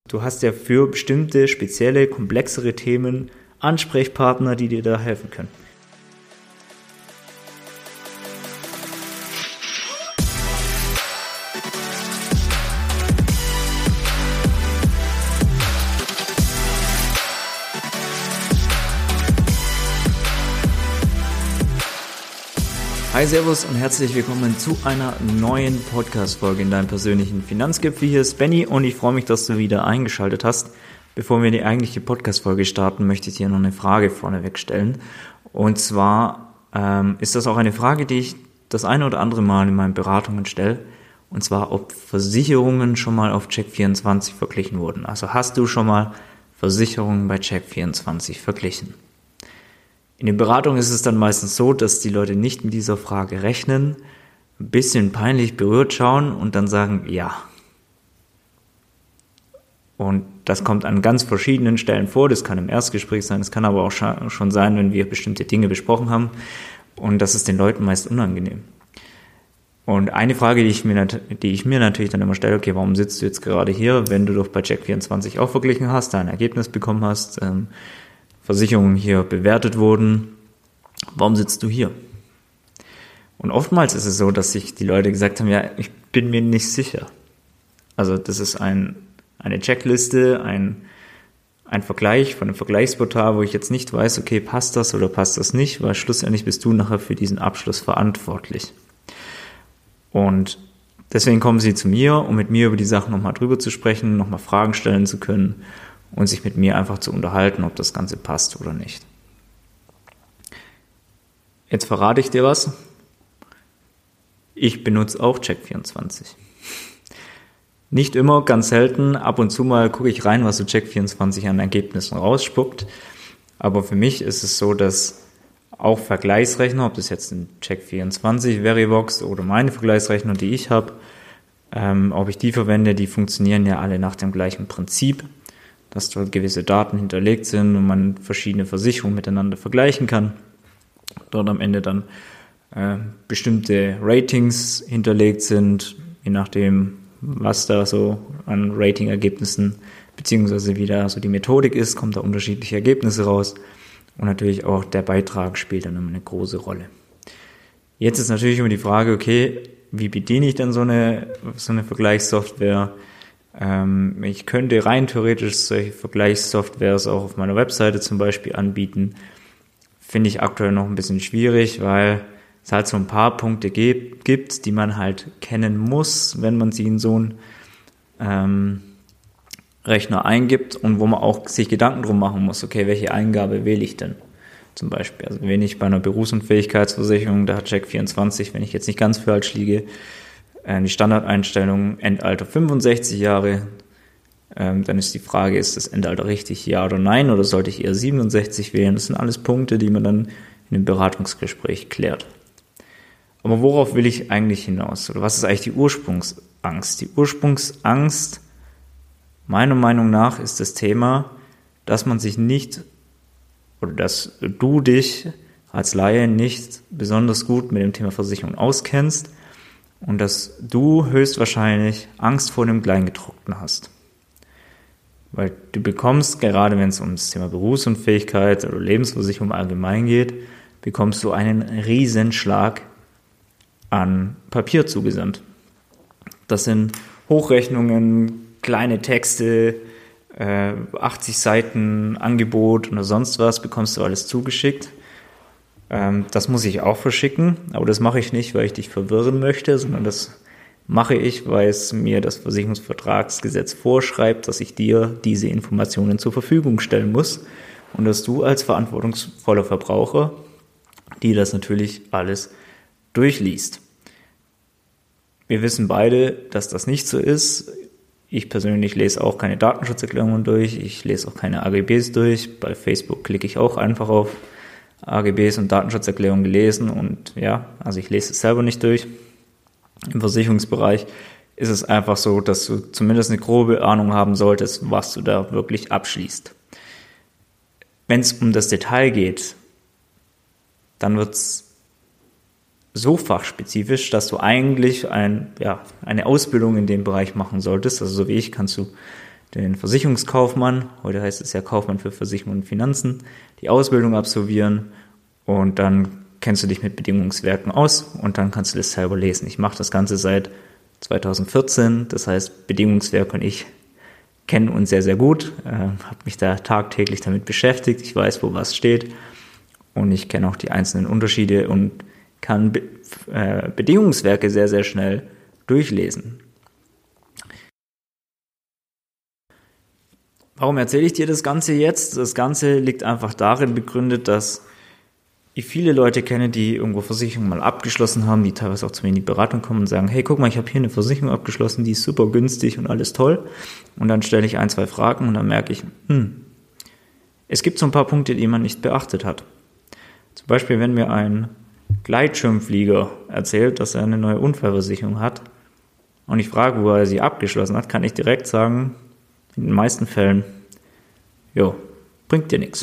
du hast ja für bestimmte, spezielle, komplexere Themen Ansprechpartner, die dir da helfen können. Hi, servus und herzlich willkommen zu einer neuen Podcast-Folge in deinem persönlichen Finanzgipfel. Hier ist Benny und ich freue mich, dass du wieder eingeschaltet hast. Bevor wir in die eigentliche Podcast-Folge starten, möchte ich dir noch eine Frage vorneweg stellen. Und zwar ist das auch eine Frage, die ich das eine oder andere Mal in meinen Beratungen stelle. Und zwar, ob Versicherungen schon mal auf Check24 verglichen wurden. Also hast du schon mal Versicherungen bei Check24 verglichen? In den Beratungen ist es dann meistens so, dass die Leute nicht mit dieser Frage rechnen, ein bisschen peinlich berührt schauen und dann sagen, ja. Und das kommt an ganz verschiedenen Stellen vor. Das kann im Erstgespräch sein, das kann aber auch schon sein, wenn wir bestimmte Dinge besprochen haben. Und das ist den Leuten meist unangenehm. Und eine Frage, die ich mir natürlich dann immer stelle, okay, warum sitzt du jetzt gerade hier, wenn du doch bei Check24 auch verglichen hast, da ein Ergebnis bekommen hast, Versicherungen hier bewertet wurden, warum sitzt du hier? Und oftmals ist es so, dass sich die Leute gesagt haben, ja, ich bin mir nicht sicher. Also das ist eine Checkliste, ein Vergleich von einem Vergleichsportal, wo ich jetzt nicht weiß, okay, passt das oder passt das nicht, weil schlussendlich bist du nachher für diesen Abschluss verantwortlich. Und deswegen kommen sie zu mir, um mit mir über die Sachen nochmal drüber zu sprechen, nochmal Fragen stellen zu können, und sich mit mir einfach zu unterhalten, ob das Ganze passt oder nicht. Jetzt verrate ich dir was. Ich benutze auch Check24. Nicht immer, ganz selten. Ab und zu mal gucke ich rein, was so Check24 an Ergebnissen rausspuckt. Aber für mich ist es so, dass auch Vergleichsrechner, ob das jetzt ein Check24, Verivox oder meine Vergleichsrechner, die ich habe, ob ich die verwende, die funktionieren ja alle nach dem gleichen Prinzip, dass dort gewisse Daten hinterlegt sind und man verschiedene Versicherungen miteinander vergleichen kann. Dort am Ende dann bestimmte Ratings hinterlegt sind, je nachdem, was da so an Ratingergebnissen beziehungsweise wie da so die Methodik ist, kommt da unterschiedliche Ergebnisse raus. Und natürlich auch der Beitrag spielt dann immer eine große Rolle. Jetzt ist natürlich immer die Frage, okay, wie bediene ich denn so eine Vergleichssoftware? Ich könnte rein theoretisch solche Vergleichssoftwares auch auf meiner Webseite zum Beispiel anbieten. Finde ich aktuell noch ein bisschen schwierig, weil es halt so ein paar Punkte gibt, die man halt kennen muss, wenn man sie in so einen Rechner eingibt und wo man auch sich Gedanken drum machen muss, okay, welche Eingabe wähle ich denn zum Beispiel? Also wenn ich bei einer Berufsunfähigkeitsversicherung, da hat Check24, wenn ich jetzt nicht ganz falsch liege, die Standardeinstellung Endalter 65 Jahre, dann ist die Frage, ist das Endalter richtig, ja oder nein, oder sollte ich eher 67 wählen? Das sind alles Punkte, die man dann in einem Beratungsgespräch klärt. Aber worauf will ich eigentlich hinaus? Oder was ist eigentlich die Ursprungsangst? Die Ursprungsangst, meiner Meinung nach, ist das Thema, dass man sich nicht, oder dass du dich als Laie nicht besonders gut mit dem Thema Versicherung auskennst, und dass du höchstwahrscheinlich Angst vor dem Kleingedruckten hast. Weil du bekommst, gerade wenn es um das Thema Berufsunfähigkeit oder Lebensversicherung allgemein geht, bekommst du einen Riesenschlag an Papier zugesandt. Das sind Hochrechnungen, kleine Texte, 80 Seiten Angebot oder sonst was, bekommst du alles zugeschickt. Das muss ich auch verschicken, aber das mache ich nicht, weil ich dich verwirren möchte, sondern das mache ich, weil es mir das Versicherungsvertragsgesetz vorschreibt, dass ich dir diese Informationen zur Verfügung stellen muss und dass du als verantwortungsvoller Verbraucher dir das natürlich alles durchliest. Wir wissen beide, dass das nicht so ist. Ich persönlich lese auch keine Datenschutzerklärungen durch, ich lese auch keine AGBs durch. Bei Facebook klicke ich auch einfach auf AGBs und Datenschutzerklärungen gelesen und ja, also ich lese es selber nicht durch. Im Versicherungsbereich ist es einfach so, dass du zumindest eine grobe Ahnung haben solltest, was du da wirklich abschließt. Wenn es um das Detail geht, dann wird es so fachspezifisch, dass du eigentlich eine Ausbildung in dem Bereich machen solltest. Also so wie ich kannst du den Versicherungskaufmann, heute heißt es ja Kaufmann für Versicherungen und Finanzen, die Ausbildung absolvieren und dann kennst du dich mit Bedingungswerken aus und dann kannst du das selber lesen. Ich mache das Ganze seit 2014, das heißt Bedingungswerk und ich kennen uns sehr, sehr gut, habe mich da tagtäglich damit beschäftigt, ich weiß, wo was steht und ich kenne auch die einzelnen Unterschiede und kann Bedingungswerke sehr, sehr schnell durchlesen. Warum erzähle ich dir das Ganze jetzt? Das Ganze liegt einfach darin begründet, dass ich viele Leute kenne, die irgendwo Versicherungen mal abgeschlossen haben, die teilweise auch zu mir in die Beratung kommen und sagen, hey, guck mal, ich habe hier eine Versicherung abgeschlossen, die ist super günstig und alles toll. Und dann stelle ich 1, 2 Fragen und dann merke ich, es gibt so ein paar Punkte, die man nicht beachtet hat. Zum Beispiel, wenn mir ein Gleitschirmflieger erzählt, dass er eine neue Unfallversicherung hat und ich frage, wo er sie abgeschlossen hat, kann ich direkt sagen, in den meisten Fällen, bringt dir nichts.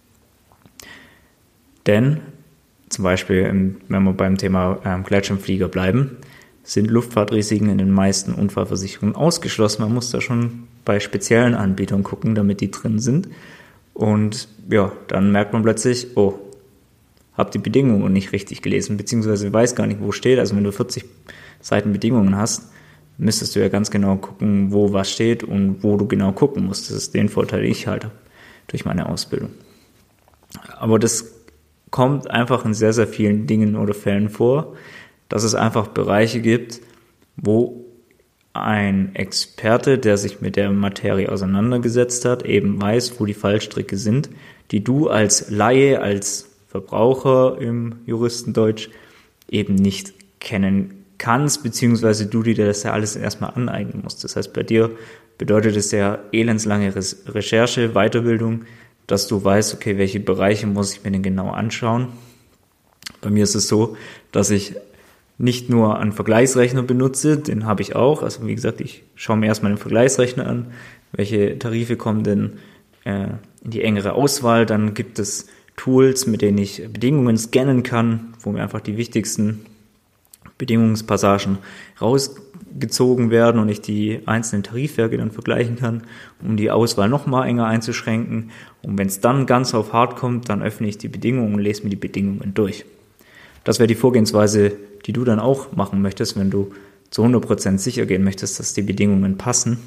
Denn, zum Beispiel, wenn wir beim Thema Gleitschirmflieger bleiben, sind Luftfahrtrisiken in den meisten Unfallversicherungen ausgeschlossen. Man muss da schon bei speziellen Anbietern gucken, damit die drin sind. Und dann merkt man plötzlich, hab die Bedingungen nicht richtig gelesen, beziehungsweise weiß gar nicht, wo steht. Also wenn du 40 Seiten Bedingungen hast, müsstest du ja ganz genau gucken, wo was steht und wo du genau gucken musst. Das ist den Vorteil, den ich halt habe durch meine Ausbildung. Aber das kommt einfach in sehr, sehr vielen Dingen oder Fällen vor, dass es einfach Bereiche gibt, wo ein Experte, der sich mit der Materie auseinandergesetzt hat, eben weiß, wo die Fallstricke sind, die du als Laie, als Verbraucher im Juristendeutsch eben nicht kennen kannst, beziehungsweise du dir das ja alles erstmal aneignen musst. Das heißt, bei dir bedeutet es ja elendslange Recherche, Weiterbildung, dass du weißt, okay, welche Bereiche muss ich mir denn genau anschauen. Bei mir ist es so, dass ich nicht nur einen Vergleichsrechner benutze, den habe ich auch. Also wie gesagt, ich schaue mir erstmal den Vergleichsrechner an, welche Tarife kommen denn in die engere Auswahl. Dann gibt es Tools, mit denen ich Bedingungen scannen kann, wo mir einfach die wichtigsten Bedingungspassagen rausgezogen werden und ich die einzelnen Tarifwerke dann vergleichen kann, um die Auswahl noch mal enger einzuschränken. Und wenn es dann ganz auf hart kommt, dann öffne ich die Bedingungen und lese mir die Bedingungen durch. Das wäre die Vorgehensweise, die du dann auch machen möchtest, wenn du zu 100% sicher gehen möchtest, dass die Bedingungen passen.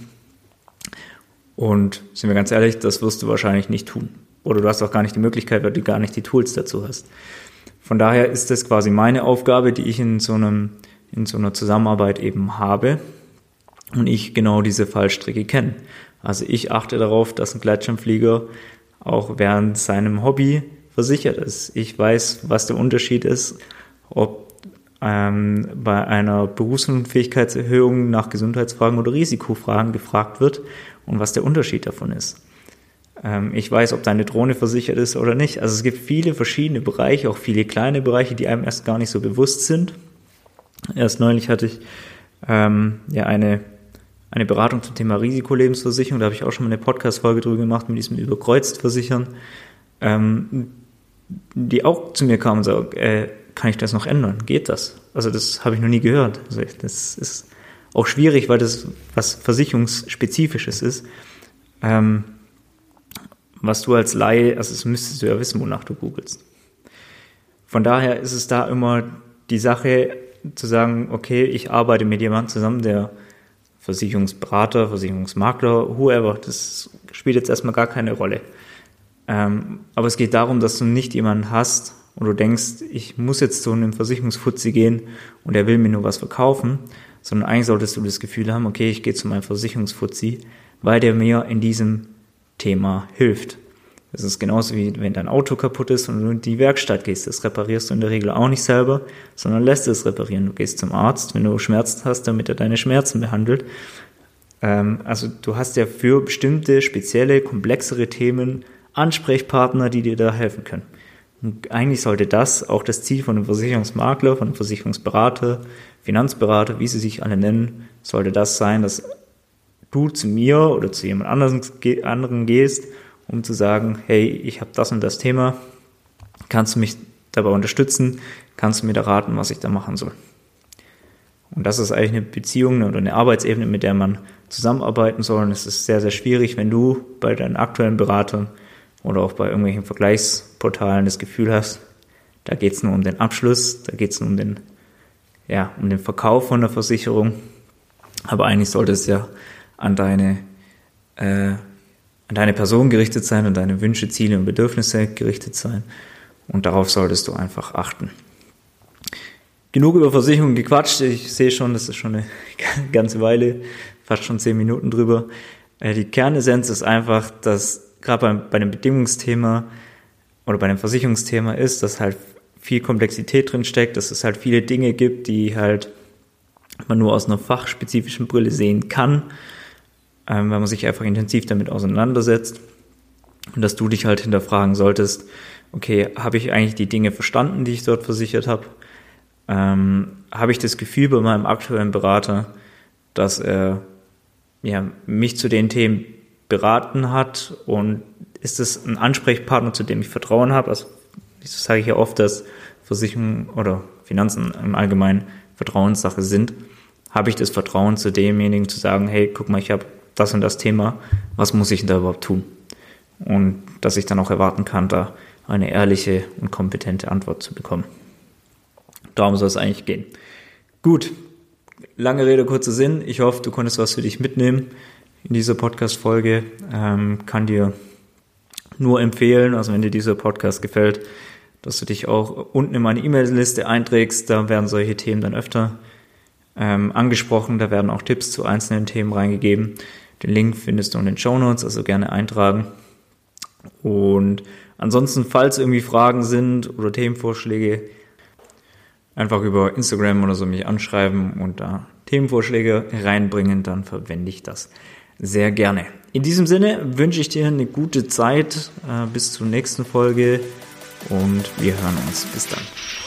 Und sind wir ganz ehrlich, das wirst du wahrscheinlich nicht tun. Oder du hast auch gar nicht die Möglichkeit, weil du gar nicht die Tools dazu hast. Von daher ist das quasi meine Aufgabe, die ich in so einer Zusammenarbeit eben habe und ich genau diese Fallstricke kenne. Also ich achte darauf, dass ein Gleitschirmflieger auch während seinem Hobby versichert ist. Ich weiß, was der Unterschied ist, ob bei einer Berufsunfähigkeitserhöhung nach Gesundheitsfragen oder Risikofragen gefragt wird und was der Unterschied davon ist. Ich weiß, ob deine Drohne versichert ist oder nicht. Also es gibt viele verschiedene Bereiche, auch viele kleine Bereiche, die einem erst gar nicht so bewusst sind. Erst neulich hatte ich eine Beratung zum Thema Risikolebensversicherung. Da habe ich auch schon mal eine Podcast-Folge drüber gemacht mit diesem Überkreuzt-Versichern, die auch zu mir kam und sagte, kann ich das noch ändern? Geht das? Also das habe ich noch nie gehört. Also das ist auch schwierig, weil das was Versicherungsspezifisches ist. Was du als Laie, also das müsstest du ja wissen, wonach du googelst. Von daher ist es da immer die Sache zu sagen, okay, ich arbeite mit jemandem zusammen, der Versicherungsberater, Versicherungsmakler, whoever, das spielt jetzt erstmal gar keine Rolle. Aber es geht darum, dass du nicht jemanden hast und du denkst, ich muss jetzt zu einem Versicherungsfuzzi gehen und er will mir nur was verkaufen, sondern eigentlich solltest du das Gefühl haben, okay, ich gehe zu meinem Versicherungsfuzzi, weil der mir in diesem Thema hilft. Das ist genauso wie wenn dein Auto kaputt ist und du in die Werkstatt gehst. Das reparierst du in der Regel auch nicht selber, sondern lässt es reparieren. Du gehst zum Arzt, wenn du Schmerzen hast, damit er deine Schmerzen behandelt. Also du hast ja für bestimmte, spezielle, komplexere Themen Ansprechpartner, die dir da helfen können. Und eigentlich sollte das auch das Ziel von einem Versicherungsmakler, von einem Versicherungsberater, Finanzberater, wie sie sich alle nennen, sollte das sein, dass du zu mir oder zu jemand anderen gehst, um zu sagen, hey, ich habe das und das Thema, kannst du mich dabei unterstützen, kannst du mir da raten, was ich da machen soll. Und das ist eigentlich eine Beziehung oder eine Arbeitsebene, mit der man zusammenarbeiten sollen. Es ist sehr, sehr schwierig, wenn du bei deinen aktuellen Beratern oder auch bei irgendwelchen Vergleichsportalen das Gefühl hast, da geht es nur um den Abschluss, da geht es nur um den Verkauf von der Versicherung. Aber eigentlich sollte es ja an deine Person gerichtet sein, an deine Wünsche, Ziele und Bedürfnisse gerichtet sein. Und darauf solltest du einfach achten. Genug über Versicherungen gequatscht. Ich sehe schon, das ist schon eine ganze Weile, fast schon 10 Minuten drüber. Die Kernessenz ist einfach, dass gerade bei dem Bedingungsthema oder bei dem Versicherungsthema ist, dass halt viel Komplexität drin steckt, dass es halt viele Dinge gibt, die halt man nur aus einer fachspezifischen Brille sehen kann, wenn man sich einfach intensiv damit auseinandersetzt. Und dass du dich halt hinterfragen solltest, okay, habe ich eigentlich die Dinge verstanden, die ich dort versichert habe? Habe ich das Gefühl bei meinem aktuellen Berater, dass er mich zu den Themen beraten hat und ist es ein Ansprechpartner, zu dem ich Vertrauen habe? Also das sage ich ja oft, dass Versicherungen oder Finanzen im Allgemeinen Vertrauenssache sind. Habe ich das Vertrauen zu demjenigen zu sagen, hey, guck mal, ich habe das und das Thema, was muss ich denn da überhaupt tun? Und dass ich dann auch erwarten kann, da eine ehrliche und kompetente Antwort zu bekommen. Darum soll es eigentlich gehen. Gut, lange Rede, kurzer Sinn. Ich hoffe, du konntest was für dich mitnehmen in dieser Podcast-Folge. Kann dir nur empfehlen, also wenn dir dieser Podcast gefällt, dass du dich auch unten in meine E-Mail-Liste einträgst. Da werden solche Themen dann öfter angesprochen. Da werden auch Tipps zu einzelnen Themen reingegeben. Den Link findest du in den Shownotes, also gerne eintragen. Und ansonsten, falls irgendwie Fragen sind oder Themenvorschläge, einfach über Instagram oder so mich anschreiben und da Themenvorschläge reinbringen, dann verwende ich das sehr gerne. In diesem Sinne wünsche ich dir eine gute Zeit bis zur nächsten Folge und wir hören uns. Bis dann.